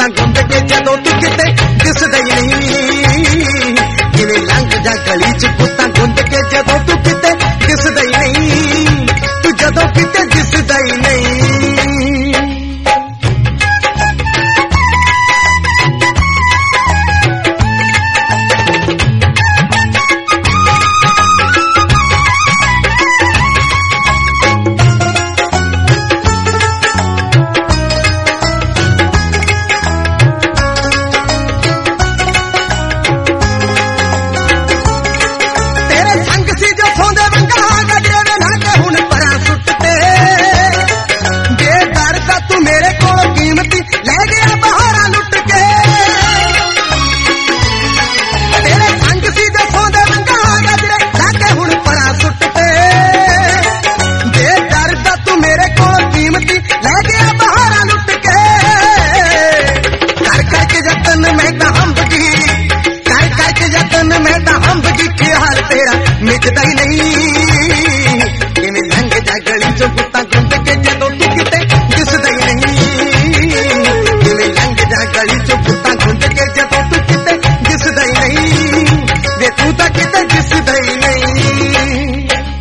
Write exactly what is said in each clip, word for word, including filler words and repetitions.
ਗੁੱਤਾਂ ਗੁੰਦ ਕੇ ਜਦੋਂ ਤੂੰ ਕਿਤੇ ਦਿਸਦਾ ਹੀ ਨਹੀਂ। ਜਿਵੇਂ ਲੰਘ ਜਾ ਗਲੀ ਚ ਗੁੱਤਾਂ ਗੁੰਦ ਕੇ ਜਦੋਂ ਤੂੰ ਕਿਤੇ ਦਿਸਦਾ ਹੀ ਨਹੀਂ। ਤੂੰ ਜਦੋਂ ਕਿਤੇ ਦਿਸਦਾ ਹੀ ਨਹੀਂ। ਮਿਟਦਾ ਹੀ ਨਹੀਂ। ਕਿਵੇਂ ਲੰਘ ਜਾ ਗਲੀ ਚੋਂ ਗੁੱਤਾਂ ਗੁੰਦ ਕੇ ਜਦੋਂ ਤੂੰ ਕਿਤੇ ਦਿਸਦਾ ਹੀ ਨਹੀਂ। ਕਿਵੇਂ ਲੰਘ ਜਾ ਗਲੀ ਚੋਂ ਗੁੱਤਾਂ ਗੁੰਦ ਕੇ ਜਦੋਂ ਤੂੰ ਕਿਤੇ ਦਿਸਦਾ ਹੀ ਨਹੀਂ। ਵੇ ਤੂੰ ਤਾਂ ਕਿਤੇ ਦਿਸਦਾ ਹੀ ਨਹੀਂ।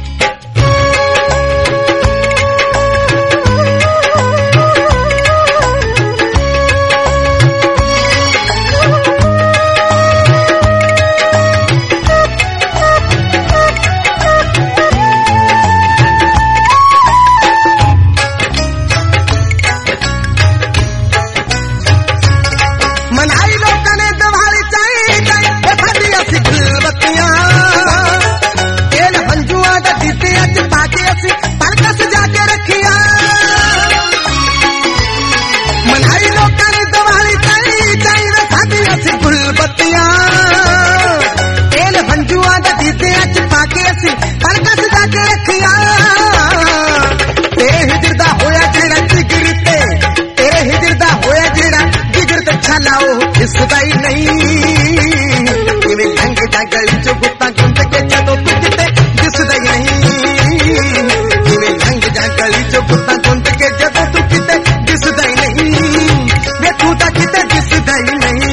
ਦਿਸਦਾ ਹੀ ਨਹੀਂ। ਕਿਵੇਂ ਲੰਘ ਜਾ ਗਲੀ ਚੋਂ ਗੁੱਤਾਂ ਗੁੰਦ ਕੇ ਜਦੋਂ ਤੂੰ ਕਿਤੇ ਦਿਸਦਾ ਹੀ ਨਹੀਂ। ਕਿਵੇਂ ਲੰਘ ਜਾ ਗਲੀ ਚੋਂ ਗੁੱਤਾਂ ਗੁੰਦ ਕੇ ਜਦੋਂ ਤੂੰ ਕਿਤੇ ਦਿਸਦਾ ਹੀ ਨਹੀਂ। ਵੇ ਤੂੰ ਤਾਂ ਕਿਤੇ ਦਿਸਦਾ ਹੀ ਨਹੀਂ।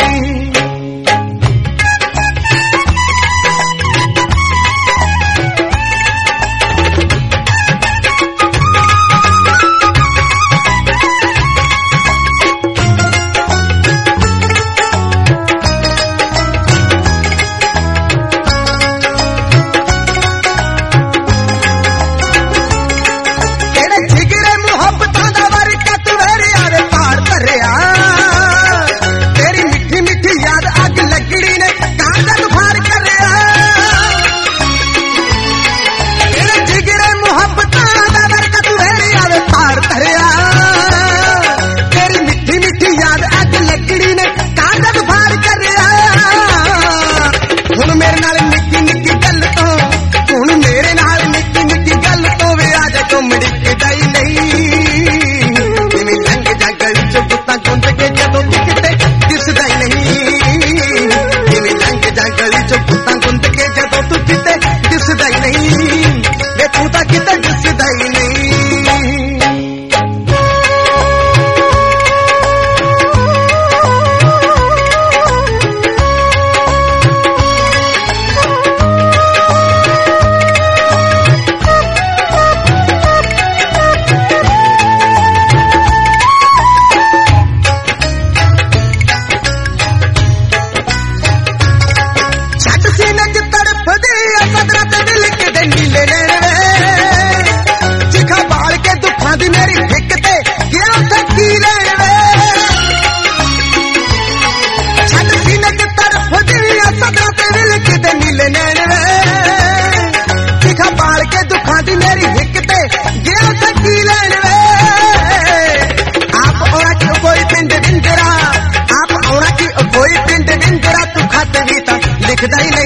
ਦਿਖਦਾ ਹੀ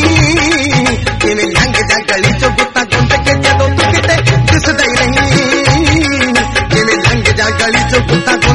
ਨਹੀਂ। ਕਿਵੇਂ ਲੰਘ ਜਾ ਗਲੀ ਚੋਂ ਗੁੱਤਾਂ ਗੁੰਦ ਕੇ ਜਦੋਂ ਤੂੰ ਕਿਤੇ ਦਿਸਦਾ ਹੀ ਨਹੀਂ। ਕਿਵੇਂ ਲੰਘ ਜਾ ਗਲੀ ਚੋਂ ਗੁੱਤਾਂ